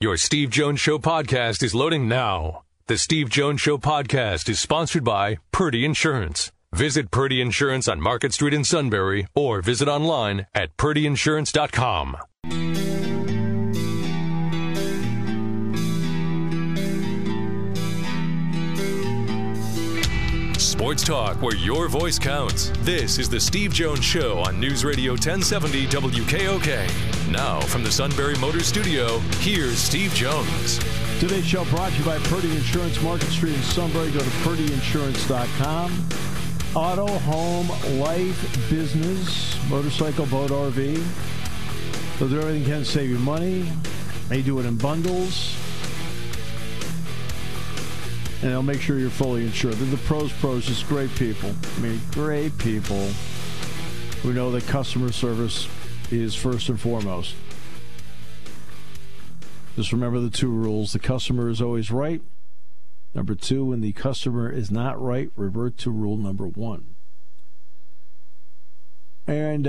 Your Steve Jones Show podcast is loading now. The Steve Jones Show podcast is sponsored by Purdy Insurance. Visit Purdy Insurance on Market Street in Sunbury or visit online at purdyinsurance.com. Sports talk where your voice counts. This is the Steve Jones Show on News Radio 1070 WKOK. Now from the Sunbury Motors Studio, here's Steve Jones. Today's show brought to you by Purdy Insurance, Market Street in Sunbury. Go to purdyinsurance.com. Auto, home, life, business, motorcycle, boat, RV. They'll do everything they can to save you money. They do it in bundles. And they'll make sure you're fully insured. They're the pros, just great people. I mean, great people who know that customer service is first and foremost. Just remember the two rules. The customer is always right. Number two, when the customer is not right, revert to rule number one. And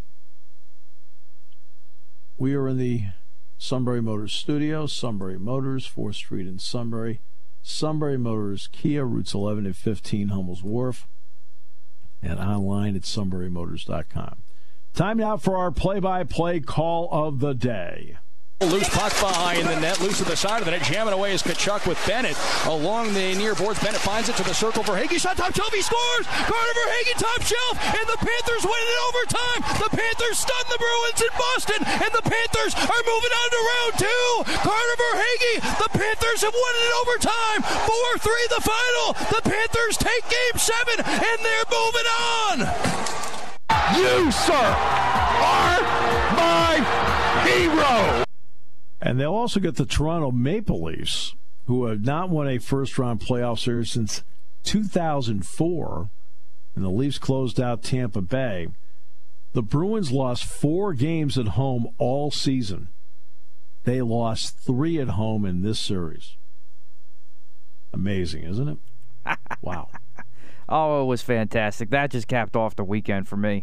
we are in the Sunbury Motors studio. Sunbury Motors, 4th Street in Sunbury. Sunbury Motors, Kia, routes 11 and 15, Hummel's Wharf, and online at sunburymotors.com. Time now for our play-by-play call of the day. Loose puck behind the net, loose to the side of the net, jamming away is Tkachuk with Bennett along the near boards. Bennett finds it to the circle. Verhaeghe shot top shelf, he scores! Carter Verhaeghe top shelf, and the Panthers win it in overtime. The Panthers stun the Bruins in Boston, and the Panthers are moving on to round two. Carter Verhaeghe, the Panthers have won it in overtime. 4-3 the final. The Panthers take game 7, and they're moving on. You, sir, are my hero. And they'll also get the Toronto Maple Leafs, who have not won a first-round playoff series since 2004, and the Leafs closed out Tampa Bay. The Bruins lost 4 games at home all season. They lost 3 at home in this series. Amazing, isn't it? Wow. Oh, it was fantastic. That just capped off the weekend for me.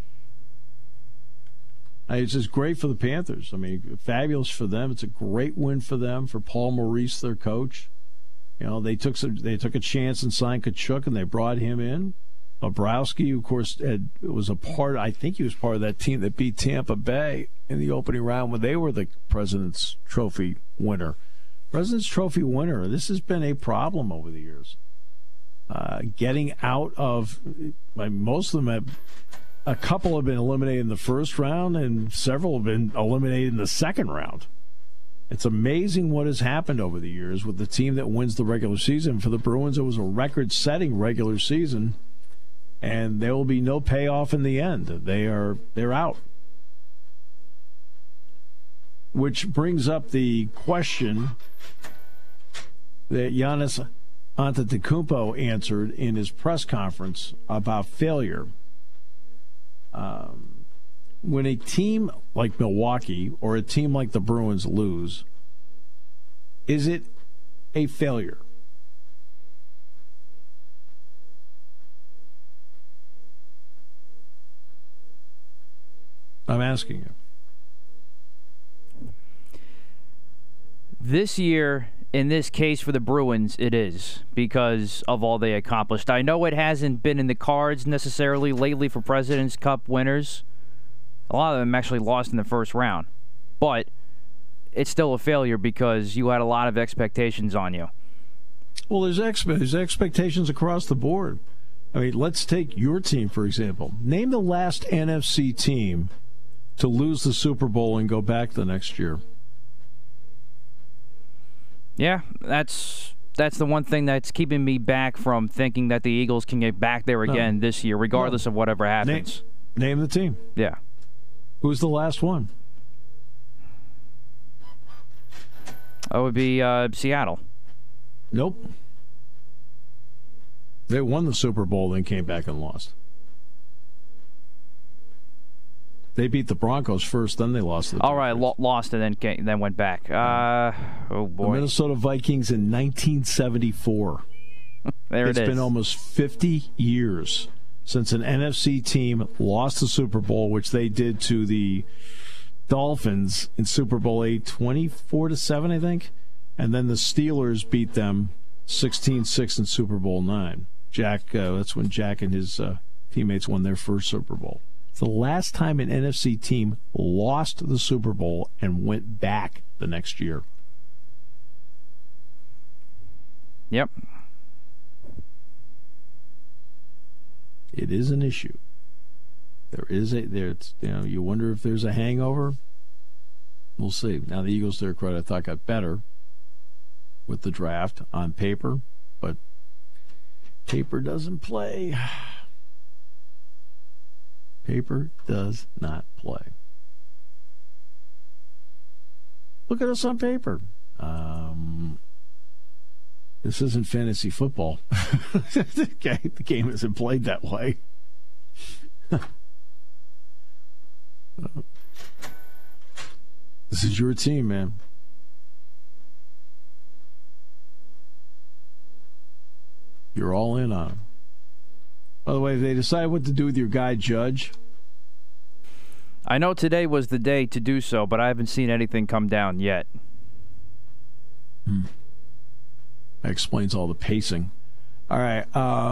It's just great for the Panthers. I mean, fabulous for them. It's a great win for them, for Paul Maurice, their coach. You know, they took a chance and signed Tkachuk, and they brought him in. Bobrovsky, of course, was a part. I think he was part of that team that beat Tampa Bay in the opening round when they were the President's Trophy winner. President's Trophy winner. This has been a problem over the years. Getting out of, most of them have. A couple have been eliminated in the first round, and several have been eliminated in the second round. It's amazing what has happened over the years with the team that wins the regular season. For the Bruins, it was a record-setting regular season, and there will be no payoff in the end. They're out. Which brings up the question that Giannis Antetokounmpo answered in his press conference about failure. When a team like Milwaukee or a team like the Bruins lose, is it a failure? I'm asking you. This year, in this case for the Bruins, it is because of all they accomplished. I know it hasn't been in the cards necessarily lately for President's Cup winners. A lot of them actually lost in the first round. But it's still a failure because you had a lot of expectations on you. Well, there's expectations across the board. I mean, let's take your team, for example. Name the last NFC team to lose the Super Bowl and go back the next year. Yeah, that's the one thing that's keeping me back from thinking that the Eagles can get back there again this year, regardless of whatever happens. Name the team. Yeah. Who's the last one? It would be Seattle. Nope. They won the Super Bowl, then came back and lost. They beat the Broncos first, then they lost. All right, lost and then went back. Oh boy, the Minnesota Vikings in 1974. It's been almost 50 years since an NFC team lost the Super Bowl, which they did to the Dolphins in Super Bowl VIII, 24-7, I think. And then the Steelers beat them 16-6 in Super Bowl IX. That's when Jack and his teammates won their first Super Bowl. It's the last time an NFC team lost the Super Bowl and went back the next year. Yep. It is an issue. You wonder if there's a hangover. We'll see. Now the Eagles, to their credit, I thought got better with the draft on paper, but paper doesn't play. Paper does not play. Look at us on paper. This isn't fantasy football. The game isn't played that way. This is your team, man. You're all in on them. By the way, they decide what to do with your guy, Judge. I know today was the day to do so, but I haven't seen anything come down yet. That explains all the pacing. All right.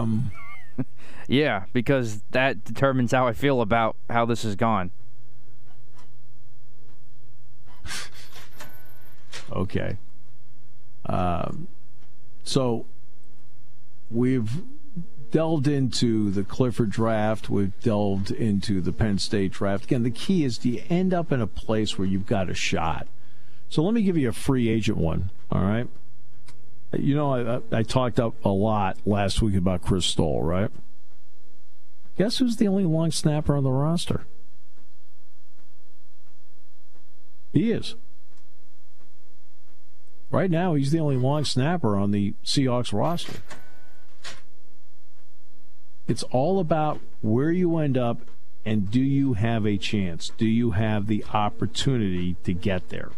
Yeah, because that determines how I feel about how this has gone. Okay. So we've delved into the Clifford draft. We've delved into the Penn State draft. Again, the key is, do you end up in a place where you've got a shot? So let me give you a free agent one, all right? You know, I talked up a lot last week about Chris Stoll, right? Guess who's the only long snapper on the roster? He is. Right now, he's the only long snapper on the Seahawks roster. It's all about where you end up and do you have a chance? Do you have the opportunity to get there?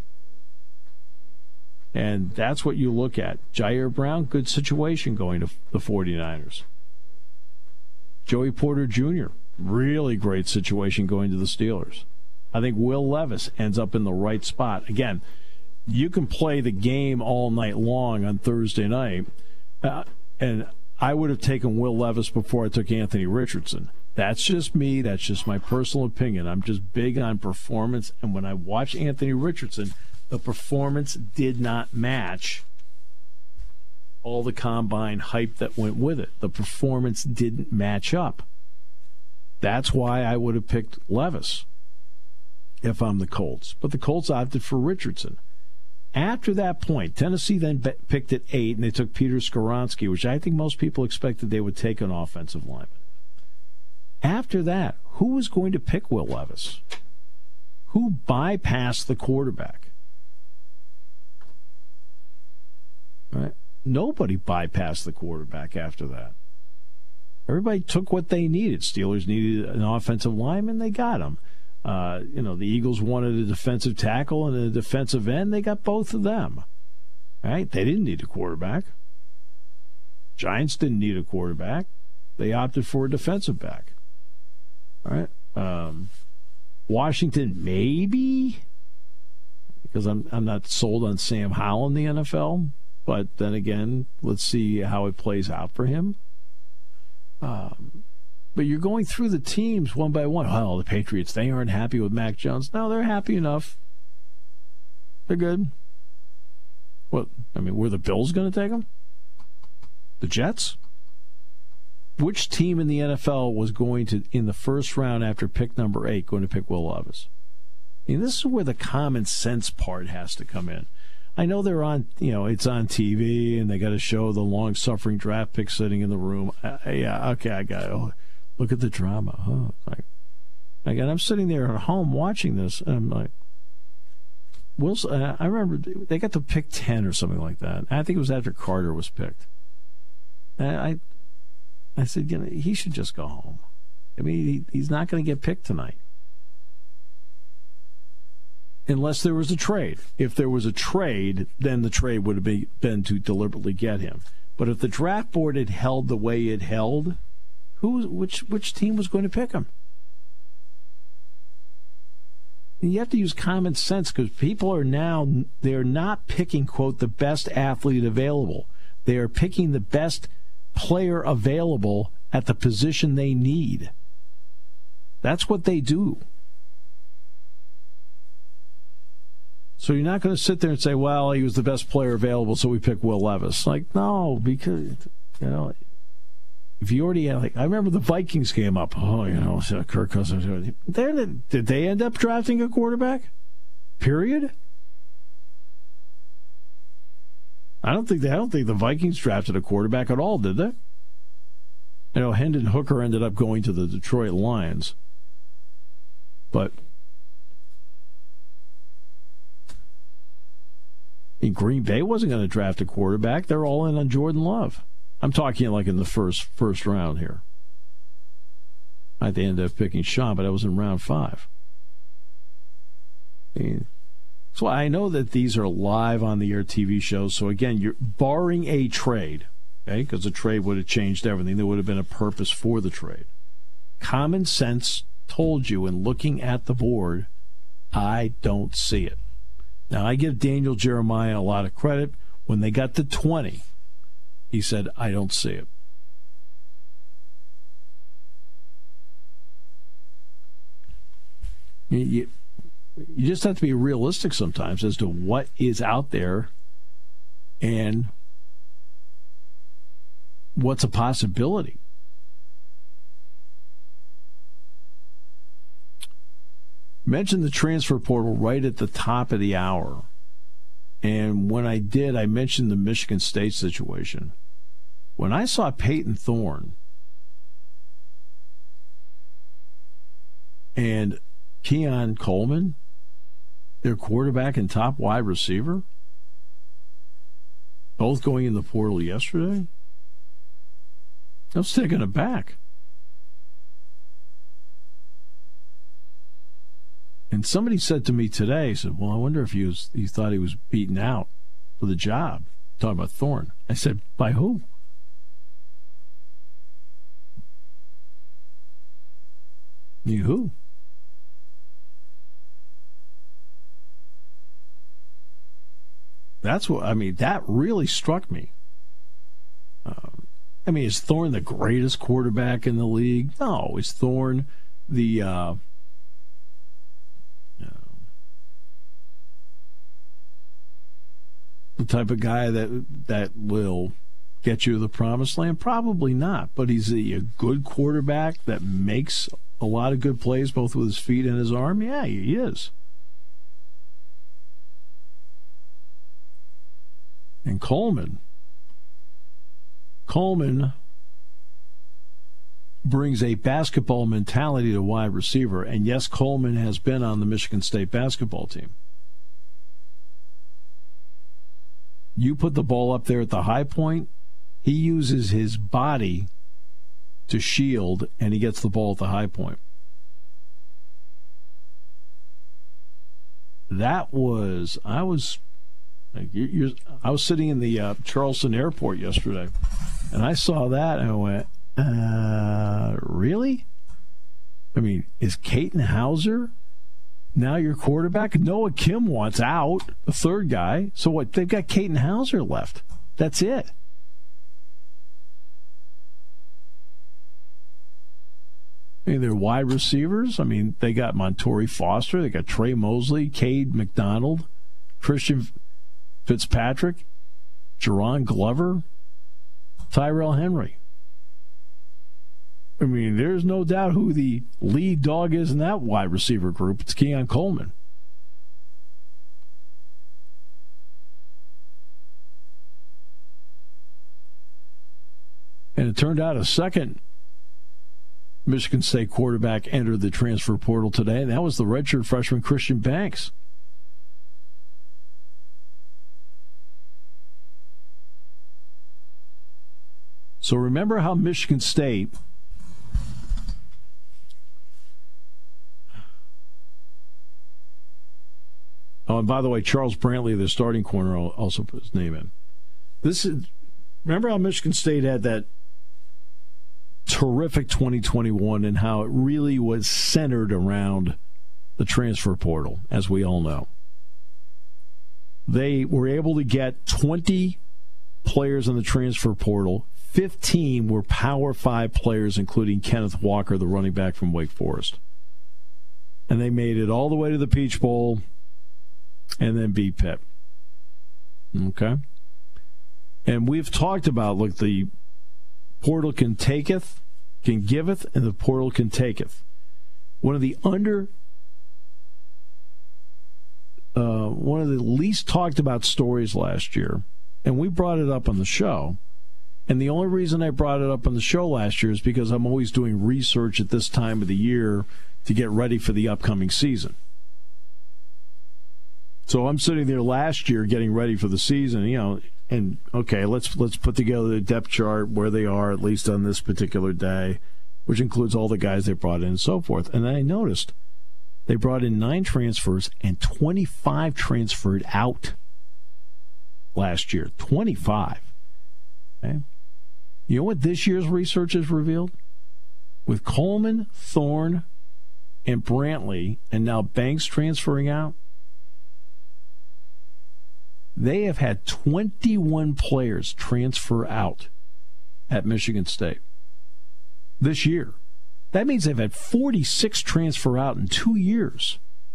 And that's what you look at. Jair Brown, good situation going to the 49ers. Joey Porter Jr., really great situation going to the Steelers. I think Will Levis ends up in the right spot. Again, you can play the game all night long on Thursday night, and I would have taken Will Levis before I took Anthony Richardson. That's just me. That's just my personal opinion. I'm just big on performance, and when I watch Anthony Richardson, the performance did not match all the combine hype that went with it. The performance didn't match up. That's why I would have picked Levis if I'm the Colts. But the Colts opted for Richardson. After that point, Tennessee then picked at 8, and they took Peter Skoronski, which I think most people expected they would take an offensive lineman. After that, who was going to pick Will Levis? Who bypassed the quarterback? Right? Nobody bypassed the quarterback after that. Everybody took what they needed. Steelers needed an offensive lineman, they got him. The Eagles wanted a defensive tackle and a defensive end. They got both of them. Right? They didn't need a quarterback. Giants didn't need a quarterback. They opted for a defensive back. All right? Washington, maybe, because I'm not sold on Sam Howell in the NFL. But then again, let's see how it plays out for him. But you're going through the teams one by one. Well, the Patriots, they aren't happy with Mac Jones. No, they're happy enough. They're good. Were the Bills going to take him? The Jets? Which team in the NFL was going to, in the first round after pick number 8, going to pick Will Levis? This is where the common sense part has to come in. I know they're on, it's on TV, and they got to show the long-suffering draft pick sitting in the room. I got it. Look at the drama. I'm sitting there at home watching this, and I'm like, I remember they got to pick 10 or something like that. I think it was after Carter was picked. And I said, he should just go home. He's not going to get picked tonight. Unless there was a trade. If there was a trade, then the trade would have been to deliberately get him. But if the draft board had held the way it held, which team was going to pick him? you have to use common sense because people are now, they're not picking, quote, the best athlete available. They are picking the best player available at the position they need. That's what they do. So you're not going to sit there and say, well, he was the best player available, so we pick Will Levis. Like, no, because, if you already had, I remember the Vikings came up. Oh, Kirk Cousins. Did they end up drafting a quarterback? Period? I don't think the Vikings drafted a quarterback at all, did they? Hendon Hooker ended up going to the Detroit Lions. But Green Bay wasn't going to draft a quarterback. They're all in on Jordan Love. I'm talking like in the first round here. They ended up picking Sean, but I was in round 5. So I know that these are live on the air TV shows. So again, you're barring a trade, okay? Because the trade would have changed everything. There would have been a purpose for the trade. Common sense told you in looking at the board, I don't see it. Now, I give Daniel Jeremiah a lot of credit. When they got to 20, he said, I don't see it. You just have to be realistic sometimes as to what is out there and what's a possibility. Mentioned the transfer portal right at the top of the hour. And when I did, I mentioned the Michigan State situation. When I saw Peyton Thorne and Keon Coleman, their quarterback and top wide receiver, both going in the portal yesterday, I was taken aback. And somebody said to me today, well, I wonder if he thought he was beaten out for the job. Talking about Thorne. I said, by who? Who? That's what, that really struck me. Is Thorne the greatest quarterback in the league? No. Is Thorne the type of guy that will get you to the promised land? Probably not. But he's a good quarterback that makes a lot of good plays both with his feet and his arm? Yeah, he is. And Coleman brings a basketball mentality to wide receiver. And yes, Coleman has been on the Michigan State basketball team. You put the ball up there at the high point, he uses his body to shield, and he gets the ball at the high point. I was sitting in the Charleston airport yesterday, and I saw that, and I went, really? Is Caton Hauser now your quarterback? Noah Kim wants out, the third guy. So what? They've got Caton Hauser left. That's it. They're wide receivers. They got Montori Foster. They got Trey Mosley, Cade McDonald, Christian Fitzpatrick, Jerron Glover, Tyrell Henry. There's no doubt who the lead dog is in that wide receiver group. It's Keon Coleman. And it turned out a second Michigan State quarterback entered the transfer portal today, and that was the redshirt freshman Christian Banks. So remember how Michigan State and by the way, Charles Brantley, the starting corner, also put his name in. Remember how Michigan State had that terrific 2021 and how it really was centered around the transfer portal, as we all know. They were able to get 20 players in the transfer portal. 15 were Power 5 players, including Kenneth Walker, the running back from Wake Forest. And they made it all the way to the Peach Bowl and then beat Pitt. Okay? And we've talked about, look, the portal can taketh, can giveth, and the portal can taketh. One of the least talked about stories last year, and we brought it up on the show. And the only reason I brought it up on the show last year is because I'm always doing research at this time of the year to get ready for the upcoming season. So I'm sitting there last year getting ready for the season, and okay, let's put together the depth chart where they are, at least on this particular day, which includes all the guys they brought in and so forth. And then I noticed they brought in 9 transfers and 25 transferred out last year. 25. Okay. You know what this year's research has revealed? With Coleman, Thorne, and Brantley, and now Banks transferring out, they have had 21 players transfer out at Michigan State this year. That means they've had 46 transfer out in 2 years.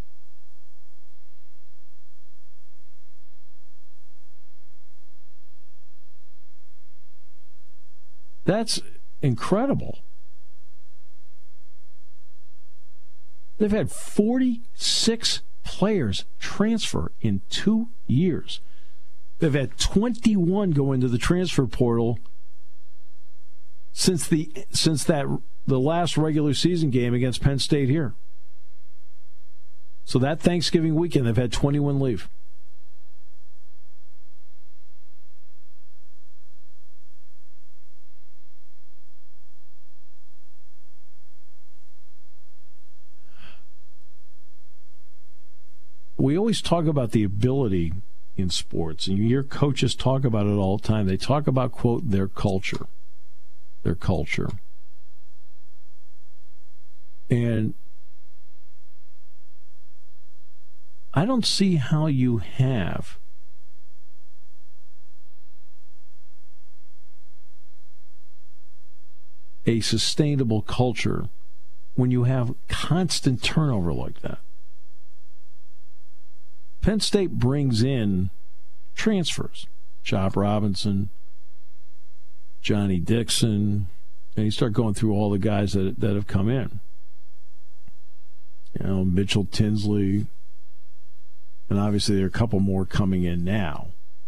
That's incredible. They've had 46 players transfer in 2 years. They've had 21 go into the transfer portal since the last regular season game against Penn State here. So that Thanksgiving weekend, they've had 21 leave. We always talk about the ability in sports, and you hear coaches talk about it all the time. They talk about, quote, their culture. Their culture. And I don't see how you have a sustainable culture when you have constant turnover like that. Penn State brings in transfers. Chop Robinson, Johnny Dixon, and you start going through all the guys that have come in. Mitchell Tinsley, and obviously there are a couple more coming in now.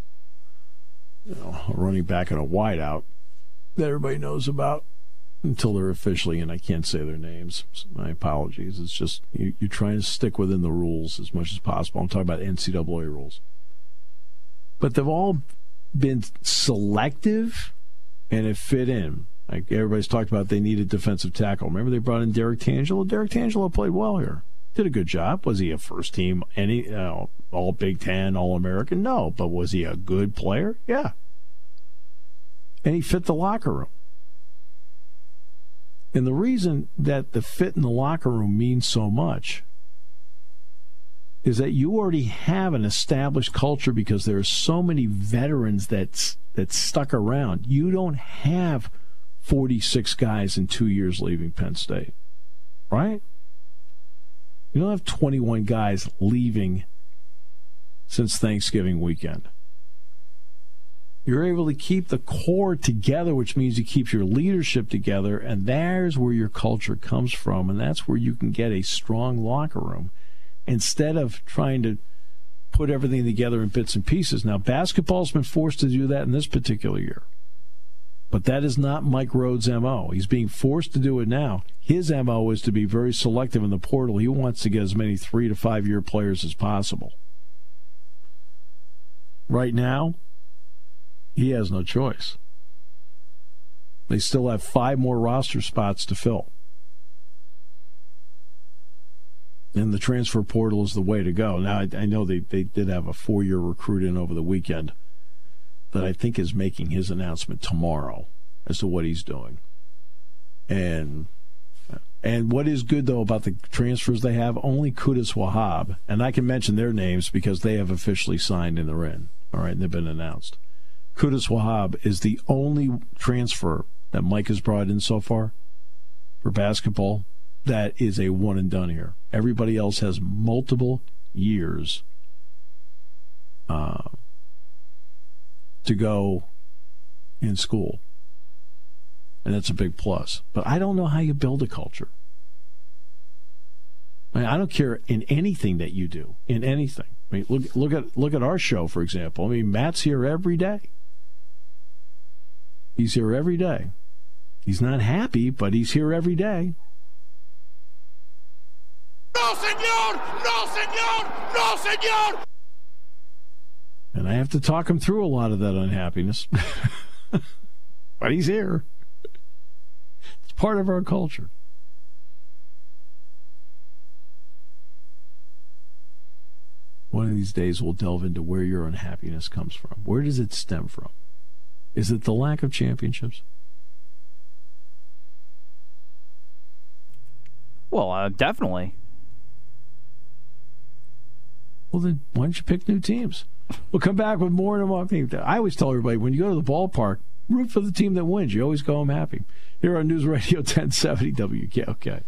A running back and a wideout that everybody knows about until they're officially in. I can't say their names. So my apologies. It's just you're trying to stick within the rules as much as possible. I'm talking about NCAA rules. But they've all been selective and have fit in. Like everybody's talked about, they needed defensive tackle. Remember they brought in Derek Tangelo? Derek Tangelo played well here. Did a good job. Was he a first team, all Big Ten, All-American? No. But was he a good player? Yeah. And he fit the locker room. And the reason that the fit in the locker room means so much is that you already have an established culture because there are so many veterans that stuck around. You don't have 46 guys in 2 years leaving Penn State, right? You don't have 21 guys leaving since Thanksgiving weekend. You're able to keep the core together, which means you keep your leadership together, and there's where your culture comes from, and that's where you can get a strong locker room instead of trying to put everything together in bits and pieces. Now, basketball's been forced to do that in this particular year, but that is not Mike Rhodes' MO. He's being forced to do it now. His MO is to be very selective in the portal. He wants to get as many 3 to 5 year players as possible. Right now, he has no choice. They still have 5 more roster spots to fill. And the transfer portal is the way to go. Now, I know they did have a 4-year recruit in over the weekend that I think is making his announcement tomorrow as to what he's doing. And And what is good, though, about the transfers they have, only Qudus Wahab, and I can mention their names because they have officially signed and they're in, all right, and they've been announced. Qudus Wahab is the only transfer that Mike has brought in so far for basketball that is a one and done here. Everybody else has multiple years to go in school. And that's a big plus. But I don't know how you build a culture. I mean, I don't care in anything that you do, in anything. I mean, look at our show, for example. I mean, Matt's here every day. He's here every day. He's not happy, but he's here every day. No, senor! No, senor! No, senor! And I have to talk him through a lot of that unhappiness. But he's here. It's part of our culture. One of these days we'll delve into where your unhappiness comes from. Where does it stem from? Is it the lack of championships? Well, definitely. Well, then why don't you pick new teams? We'll come back with more and more. I always tell everybody, when you go to the ballpark, root for the team that wins. You always go home happy. Here on News Radio 1070 WKOK.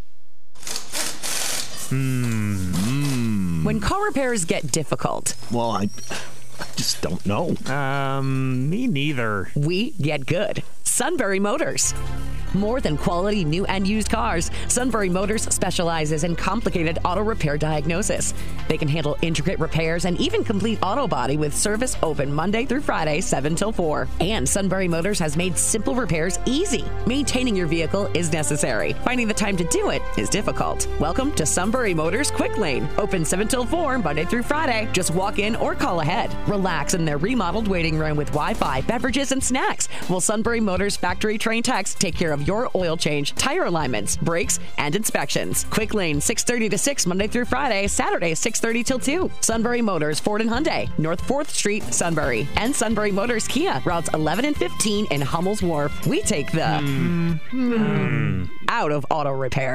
When car repairs get difficult, Well, I just don't know. Me neither. we get good. Sunbury Motors. More than quality new and used cars, Sunbury Motors specializes in complicated auto repair diagnosis. They can handle intricate repairs and even complete auto body with service open Monday through Friday, 7 till 4. And Sunbury Motors has made simple repairs easy. Maintaining your vehicle is necessary. Finding the time to do it is difficult. Welcome to Sunbury Motors Quick Lane. Open 7 till 4, Monday through Friday. Just walk in or call ahead. Relax in their remodeled waiting room with Wi-Fi, beverages, and snacks. While Sunbury Motors factory trained techs take care of your oil change, tire alignments, brakes, and inspections. Quick Lane, 6:30 to 6, Monday through Friday, Saturday, 6:30 till 2. Sunbury Motors, Ford and Hyundai, North 4th Street, Sunbury. And Sunbury Motors Kia, routes 11 and 15 in Hummel's Wharf. We take the out of auto repair.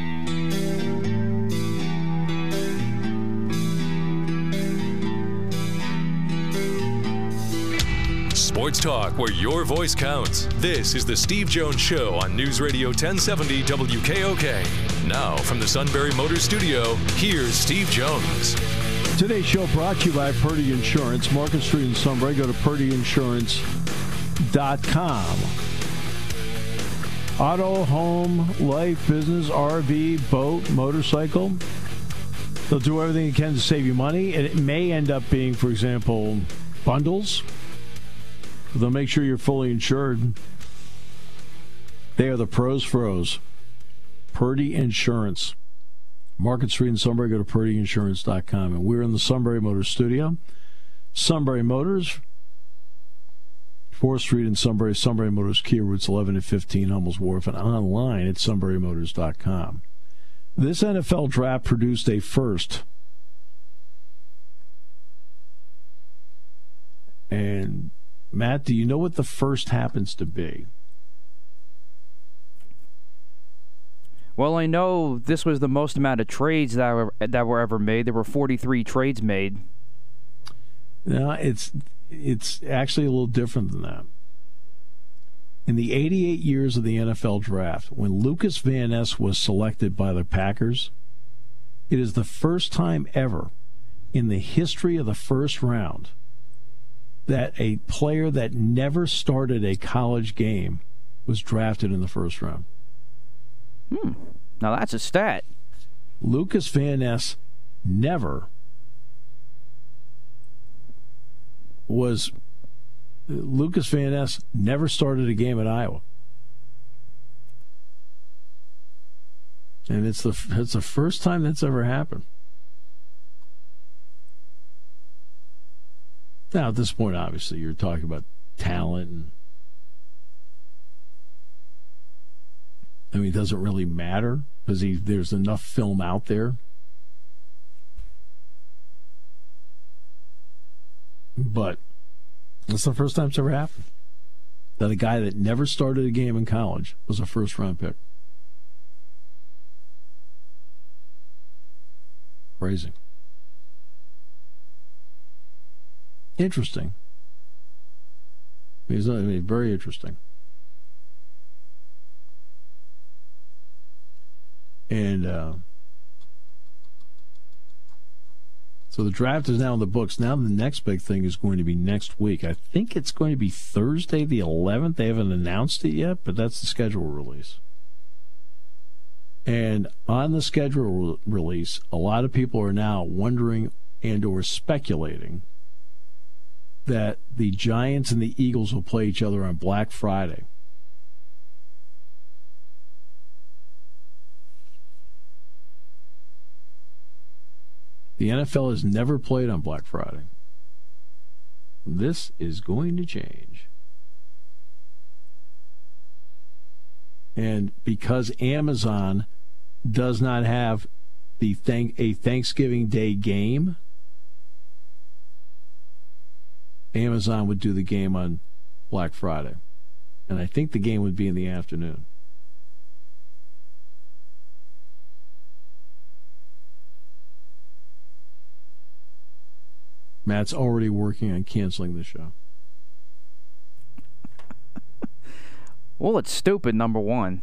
Sports talk where your voice counts. This is the Steve Jones Show on News Radio 1070 WKOK. Now from the Sunbury Motors Studio, here's Steve Jones. Today's show brought to you by Purdy Insurance. Market Street in Sunbury. Go to purdyinsurance.com. Auto, home, life, business, RV, boat, motorcycle. They'll do everything they can to save you money. And it may end up being, for example, bundles. They'll make sure you're fully insured. They are the pros froze. Purdy Insurance. Market Street in Sunbury. Go to purdyinsurance.com. And we're in the Sunbury Motors studio. Sunbury Motors, 4th Street in Sunbury. Sunbury Motors Kia, routes 11 and 15, Hummel's Wharf. And online at sunburymotors.com. This NFL draft produced a first. And Matt, do you know what the first happens to be? Well, I know this was the most amount of trades that were ever made. There were 43 trades made. No, it's actually a little different than that. In the 88 years of the NFL draft, when Lucas Van Ness was selected by the Packers, it is the first time ever in the history of the first round that a player that never started a college game was drafted in the first round. Now that's a stat. Lucas Van Ness never started a game at Iowa. And it's the first time that's ever happened. Now, at this point, obviously, you're talking about talent. And, I mean, it doesn't really matter because there's enough film out there. But that's the first time it's ever happened that a guy that never started a game in college was a first-round pick. Crazy. Interesting. Very interesting. And so the draft is now in the books. Now the next big thing is going to be next week. I think it's going to be Thursday the 11th. They haven't announced it yet, but that's the schedule release. And on the schedule release, a lot of people are now wondering and or speculating that the Giants and the Eagles will play each other on Black Friday. The NFL has never played on Black Friday. This is going to change. And because Amazon does not have a Thanksgiving Day game, Amazon would do the game on Black Friday. And I think the game would be in the afternoon. Matt's already working on canceling the show. Well, it's stupid, number one.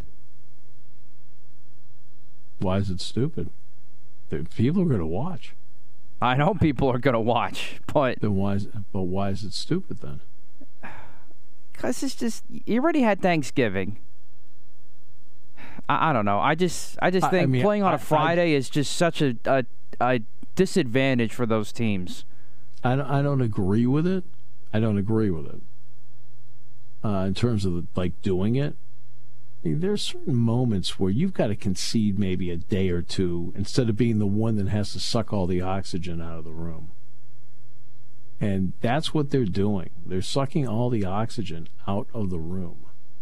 Why is it stupid? People are going to watch. I know people are going to watch, but... why is it stupid then? Because it's just... You already had Thanksgiving. I don't know. I just think playing on a Friday is just such a disadvantage for those teams. I don't agree with it. In terms of doing it. I mean, there's certain moments where you've got to concede maybe a day or two instead of being the one that has to suck all the oxygen out of the room. And that's what they're doing. They're sucking all the oxygen out of the room.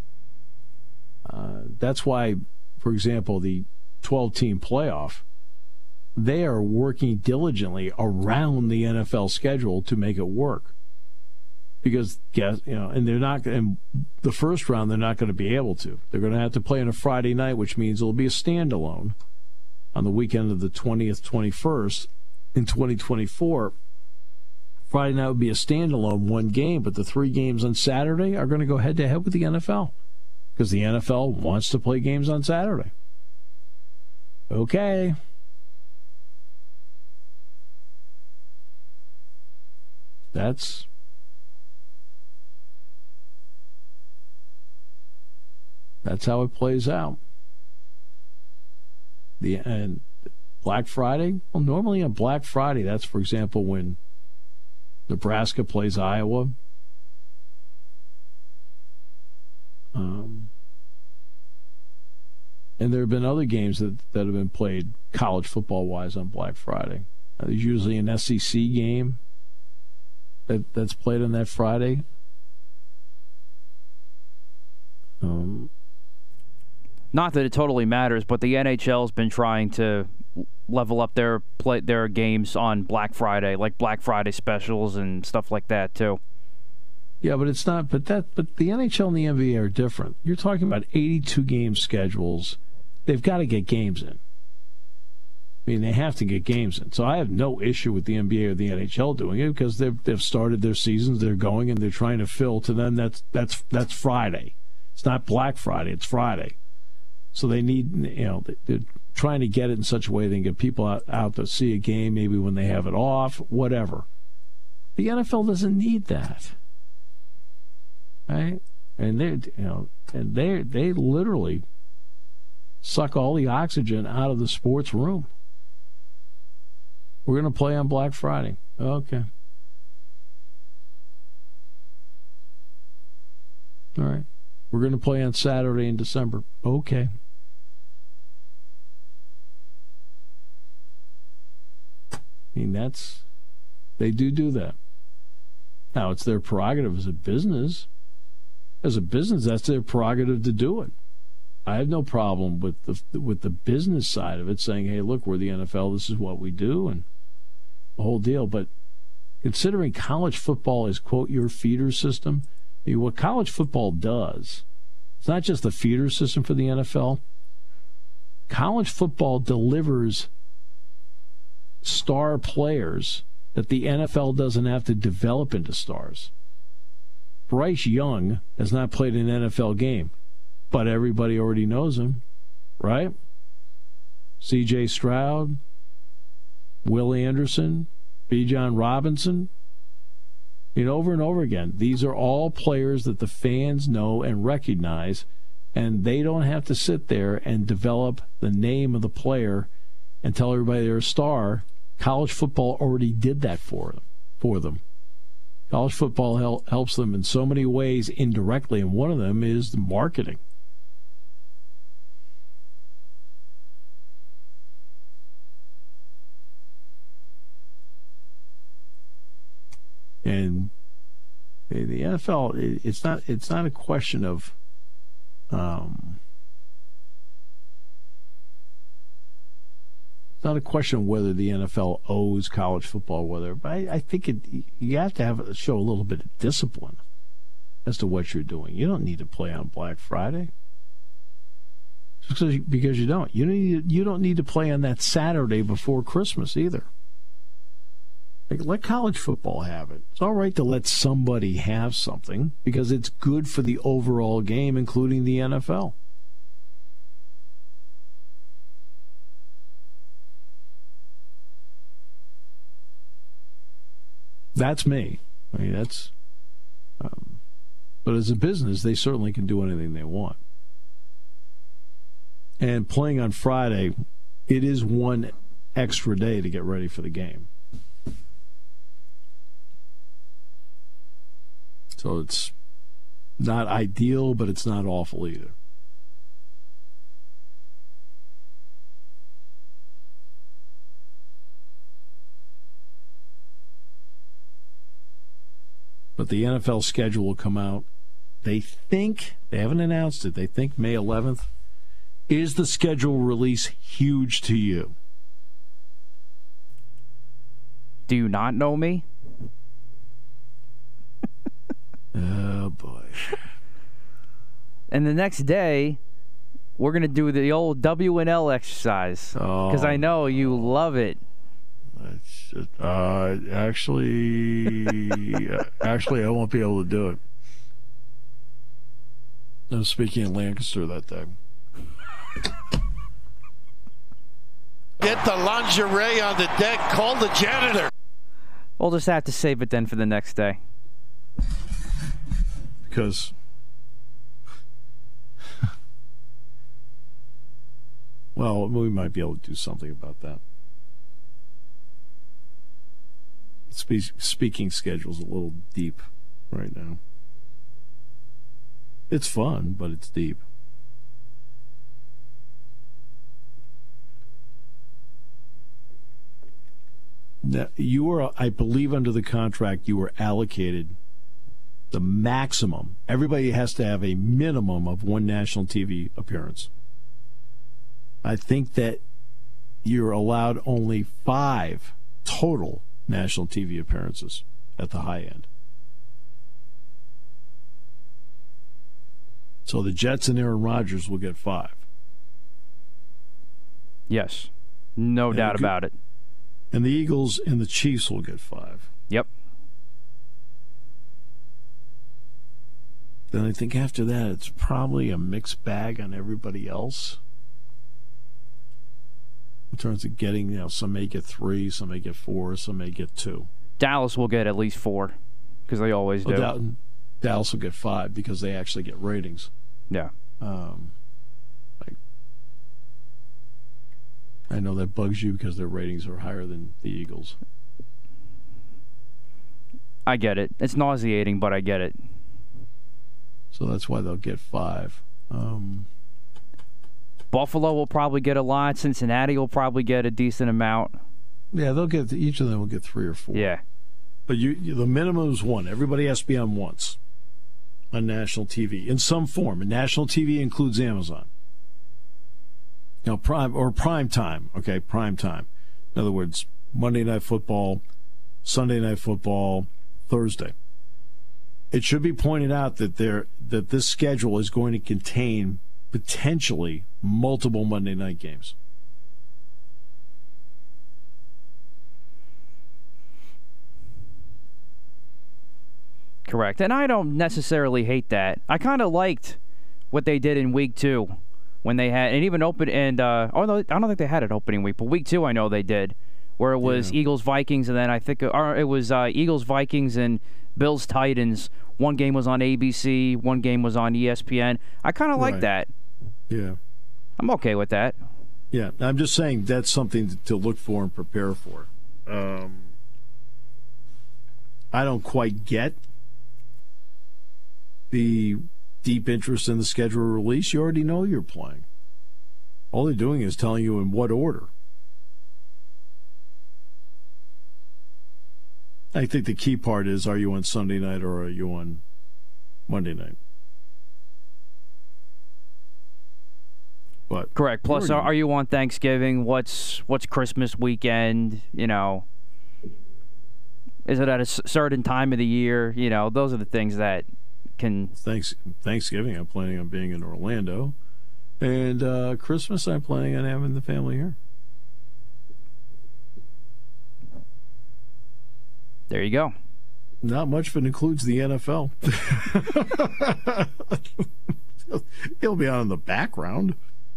That's why, for example, the 12-team playoff, they are working diligently around the NFL schedule to make it work. Because, and they're not, in the first round, they're not going to be able to. They're going to have to play on a Friday night, which means it'll be a standalone on the weekend of the 20th, 21st in 2024. Friday night would be a standalone one game, but the 3 games on Saturday are going to go head-to-head with the NFL because the NFL wants to play games on Saturday. Okay. That's how it plays out. And Black Friday, well, normally on Black Friday, that's, for example, when Nebraska plays Iowa. And there have been other games that have been played college football-wise on Black Friday. There's usually an SEC game that's played on that Friday. Not that it totally matters, but the NHL's been trying to level up their games on Black Friday, like Black Friday specials and stuff like that too. Yeah, but it's not. But the NHL and the NBA are different. You're talking about 82 game schedules. They've got to get games in. I mean, they have to get games in. So I have no issue with the NBA or the NHL doing it because they've started their seasons. They're going and they're trying to fill. To them, that's Friday. It's not Black Friday. It's Friday. So they need, they're trying to get it in such a way they can get people out to see a game, maybe when they have it off, whatever. The NFL doesn't need that, right? And they literally suck all the oxygen out of the sports room. We're going to play on Black Friday. Okay. All right. We're going to play on Saturday in December. Okay. I mean, they do that. Now, it's their prerogative as a business. As a business, that's their prerogative to do it. I have no problem with the business side of it, saying, hey, look, we're the NFL, this is what we do, and the whole deal. But considering college football is, quote, your feeder system, I mean, what college football does, it's not just the feeder system for the NFL. College football delivers star players that the NFL doesn't have to develop into stars. Bryce Young has not played an NFL game, but everybody already knows him, right? C.J. Stroud, Will Anderson, Bijan Robinson. Over and over again, these are all players that the fans know and recognize, and they don't have to sit there and develop the name of the player and tell everybody they're a star. College football already did that for them. College football helps them in so many ways indirectly, and one of them is the marketing. And the NFL, it's not a question of it's not a question of whether the NFL owes college football, but I think you have to show a little bit of discipline as to what you're doing. You don't need to play on Black Friday just because you don't. You don't need to play on that Saturday before Christmas either. Let college football have it. It's all right to let somebody have something because it's good for the overall game, including the NFL. That's me. That's. But as a business, they certainly can do anything they want. And playing on Friday, it is one extra day to get ready for the game. So it's not ideal, but it's not awful either. But the NFL schedule will come out. They haven't announced it, they think May 11th. Is the schedule release huge to you? Do you not know me? Oh, boy. And the next day, we're going to do the old W&L exercise. Because I know you love it. Actually, I won't be able to do it. I was speaking in Lancaster that day. Get the lingerie on the deck. Call the janitor. We'll just have to save it then for the next day. Because, well, we might be able to do something about that. Speaking schedule's a little deep right now. It's fun, but it's deep. Now, you are, I believe, under the contract, you were allocated the maximum. Everybody has to have a minimum of one national TV appearance. I think that you're allowed only 5 total national TV appearances at the high end. So the Jets and Aaron Rodgers will get 5. Yes, no doubt about it. And the Eagles and the Chiefs will get 5. Yep. Then I think after that, it's probably a mixed bag on everybody else. In terms of getting, some may get 3, some may get 4, some may get 2. Dallas will get at least 4, because they always do. Dallas will get 5 because they actually get ratings. Yeah. I know that bugs you because their ratings are higher than the Eagles. I get it. It's nauseating, but I get it. So that's why they'll get 5. Buffalo will probably get a lot. Cincinnati will probably get a decent amount. Yeah, they'll get each of them will get 3 or 4. Yeah. But the minimum is 1. Everybody has to be on once on national TV in some form. And national TV includes Amazon. Prime time. Okay, prime time. In other words, Monday Night Football, Sunday Night Football, Thursday. It should be pointed out that this schedule is going to contain potentially multiple Monday night games. Correct. And I don't necessarily hate that. I kind of liked what they did in week 2 when they had, and even open, and, no, I don't think they had it opening week, but week 2 I know they did, where it was Eagles-Vikings, and then I think it was Eagles-Vikings and Bills-Titans. One game was on ABC, one game was on ESPN. I kind of like that. Yeah. I'm okay with that. Yeah, I'm just saying that's something to look for and prepare for. I don't quite get the deep interest in the schedule release. You already know you're playing. All they're doing is telling you in what order. I think the key part is, are you on Sunday night or are you on Monday night? But correct. Plus, are you on Thanksgiving? What's Christmas weekend? You know, is it at a certain time of the year? You know, those are the things that can. Thanksgiving, I'm planning on being in Orlando, and Christmas, I'm planning on having the family here. There you go. Not much if it includes the NFL. It'll be on in the background.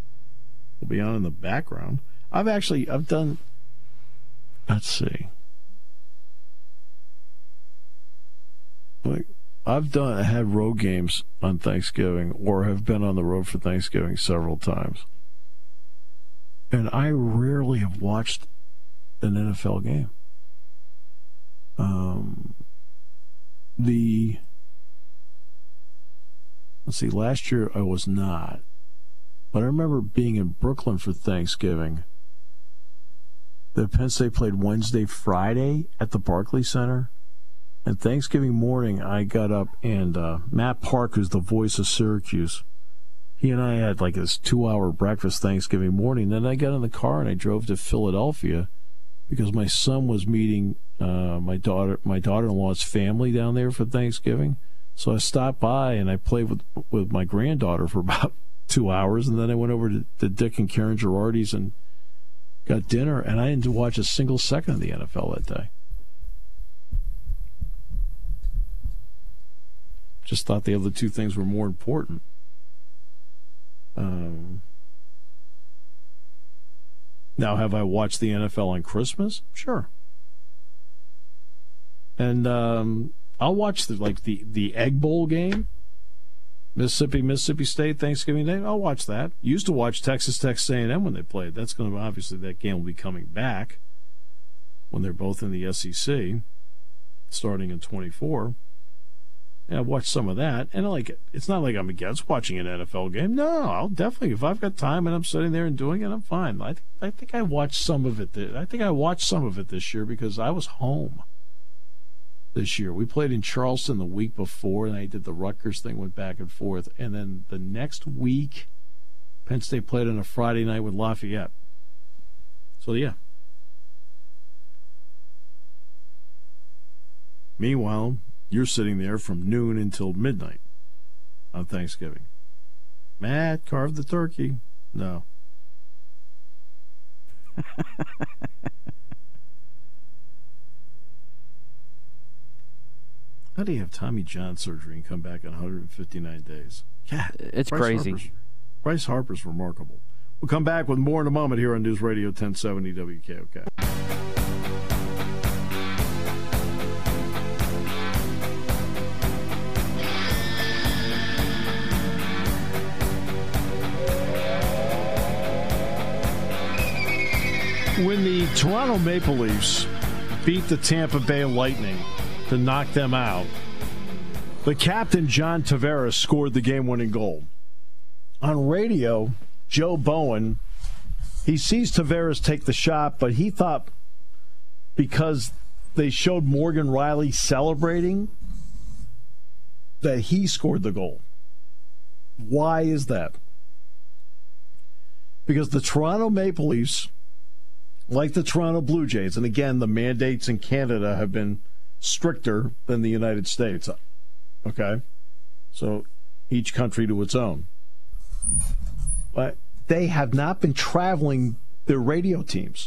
I've done, let's see. I had road games on Thanksgiving, or have been on the road for Thanksgiving several times. And I rarely have watched an NFL game. Let's see, last year I was not. But I remember being in Brooklyn for Thanksgiving. The Penn State played Wednesday, Friday at the Barclays Center. And Thanksgiving morning, I got up, and Matt Park, who's the voice of Syracuse, he and I had like this 2-hour breakfast Thanksgiving morning. Then I got in the car and I drove to Philadelphia because my son was meeting my daughter-in-law's family down there for Thanksgiving. So I stopped by and I played with my granddaughter for about 2 hours, and then I went over to Dick and Karen Girardi's and got dinner, and I didn't watch a single second of the NFL that day. Just thought the other two things were more important. Now, have I watched the NFL on Christmas? Sure. And I'll watch the Egg Bowl game, Mississippi State, Thanksgiving Day. I'll watch that. Used to watch Texas A&M when they played. That's going to, obviously, that game will be coming back when they're both in the SEC, starting in 24. Yeah, I've watched some of that, and it's not like I'm against watching an NFL game. No, I'll definitely, if I've got time and I'm sitting there and doing it, I'm fine. I think I watched some of it. I think I watched some of it this year because I was home this year. We played in Charleston the week before, and I did the Rutgers thing, went back and forth, and then the next week, Penn State played on a Friday night with Lafayette. So yeah. Meanwhile, you're sitting there from noon until midnight on Thanksgiving. Matt carved the turkey. No. How do you have Tommy John surgery and come back in 159 days? Yeah, it's crazy. Bryce Harper's remarkable. We'll come back with more in a moment here on News Radio 1070 WKOK. When the Toronto Maple Leafs beat the Tampa Bay Lightning to knock them out, the captain, John Tavares, scored the game-winning goal. On radio, Joe Bowen, he sees Tavares take the shot, but he thought because they showed Morgan Riley celebrating that he scored the goal. Why is that? Because the Toronto Maple Leafs, like the Toronto Blue Jays, and again, the mandates in Canada have been stricter than the United States. Okay? So each country to its own. But they have not been traveling their radio teams.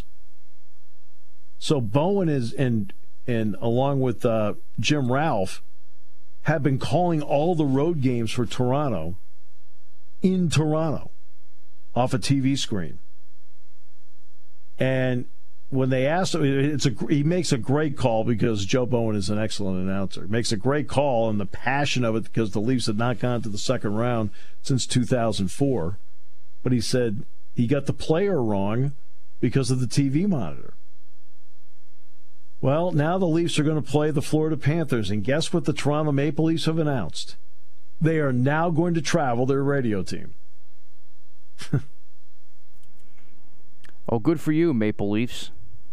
So Bowen is, and along with Jim Ralph, have been calling all the road games for Toronto in Toronto off a TV screen. And when they asked him, he makes a great call because Joe Bowen is an excellent announcer. He makes a great call, and the passion of it because the Leafs had not gone to the second round since 2004. But he said he got the player wrong because of the TV monitor. Well, now the Leafs are going to play the Florida Panthers, and guess what the Toronto Maple Leafs have announced? They are now going to travel their radio team. Oh, good for you, Maple Leafs.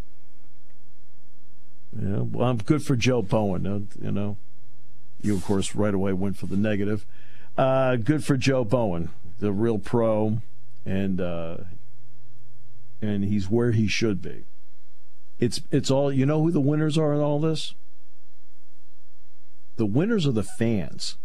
Yeah, well, I'm good for Joe Bowen. You know, you of course right away went for the negative. Good for Joe Bowen, the real pro, and he's where he should be. It's all. You know who the winners are in all this? The winners are the fans.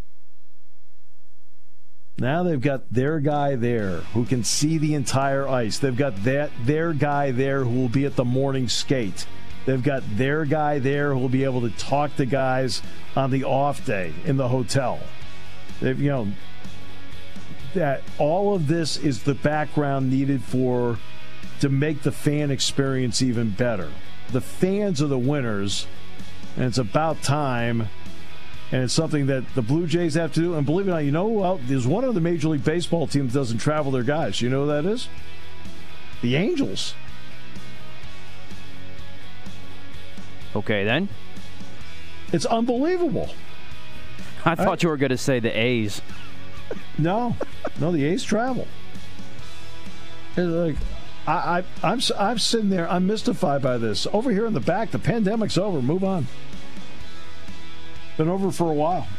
Now they've got their guy there who can see the entire ice. They've got their guy there who will be at the morning skate. They've got their guy there who will be able to talk to guys on the off day in the hotel. They've, you know, that all of this is the background needed to make the fan experience even better. The fans are the winners, and it's about time. And it's something that the Blue Jays have to do. And believe it or not, you know, well, there's one of the Major League Baseball teams that doesn't travel their guys. You know who that is? The Angels. Okay, then. It's unbelievable. I thought you were going to say the A's. No, the A's travel. It's like, I'm sitting there. I'm mystified by this. Over here in the back, the pandemic's over. Move on. Been over for a while.